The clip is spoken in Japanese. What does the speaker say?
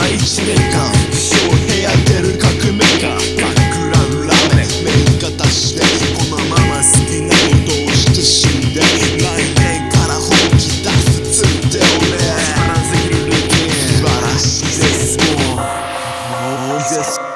1年間小部屋出る革命家バックラウンラーメン麺が出してこのまま好きなことをして死んで来年から本気出すつって俺素晴らしいルーティン素晴らしいですもうです